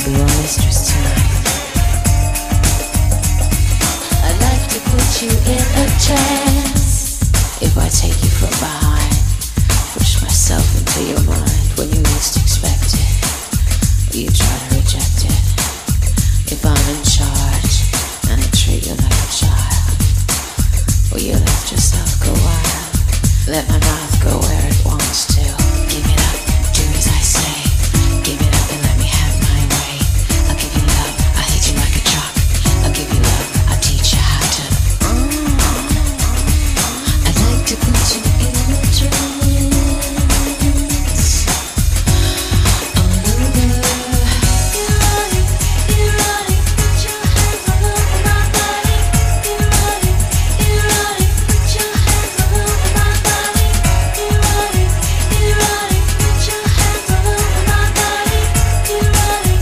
be your mistress tonight. I'd like to put you in a trance. If I take you from behind, push myself into your mind when you least expect it, you try to reject it. If I'm in charge and I treat you like a child, will you let yourself go wild? Let my mouth go where it wants to. Give it up, do as I say. Give it up and let me have my way. I'll give you love, I'll hit you like a truck. I'll give you love, I'll teach you how to. I'd like to put you in a trance. All over. Erotic, put your hands all over my body. Erotic, put your hands all over my body. Erotic, put your hands all over my body. Erotic.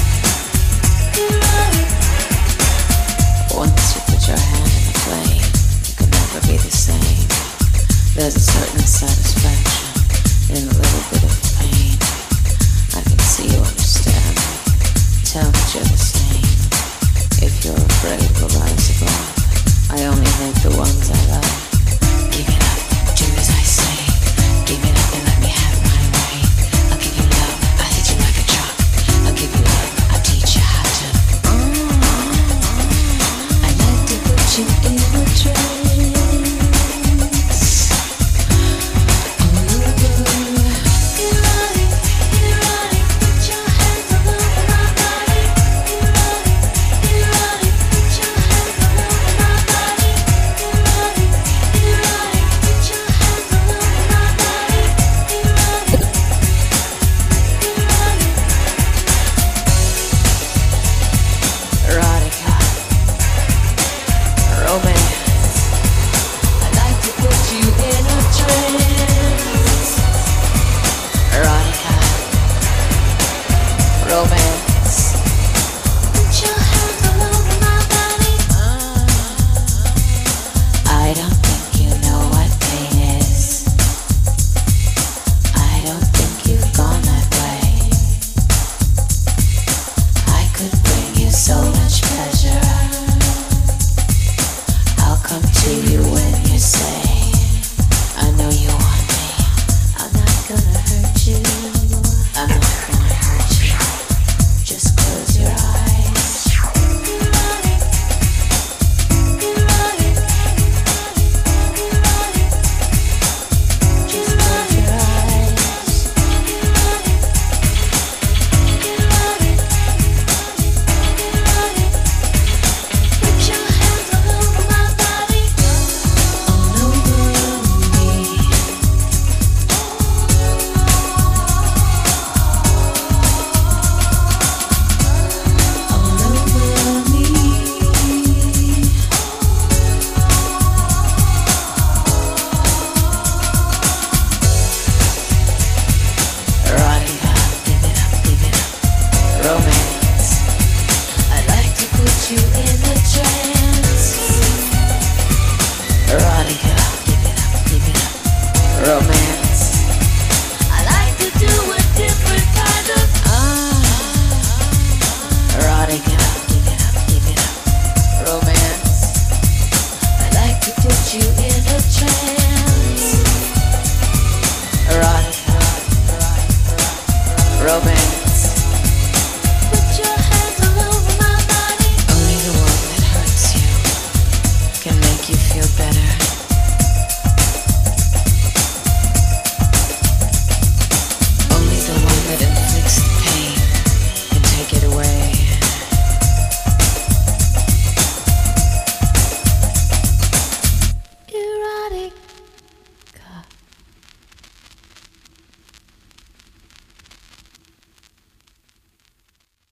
Once you put your hand in the flame, it can never be the same. There's a certain satisfaction in a little bit of pain. I can see you understand me. Tell that you're the same. If you're afraid we'll rise above, I only hate the ones I love. Give it up, do as I say. Give it up and let me have my way. I'll give you love, I'll hit you like a truck. I'll give you love, I'll teach you how to. I'd like to put you in a trance. All over. Erotic, put your hands all over my body. Erotic, put your hands all over my body. Erotic, put your hands all over my body. Erotic. Erotica, romance. I'd like to put you in a trance. Erotica, romance. Put your hands all over my body. I don't think you know what pain is. I don't think you've gone that way. I could bring you so much pleasure. I'll come to you when you say, I know you want me. I'm not gonna hurt you. I'm not gonna hurt you. Just close your eyes. Erotic, just close your eyes. Put your hands all over my body, all over me, all over me. Erotica, give it up, romance. I'd like to put you in a trance. Erotica, give it up, romance. I like to do a different kind of erotica, give it up, romance. I like to put you in a trance. Erotica, romance.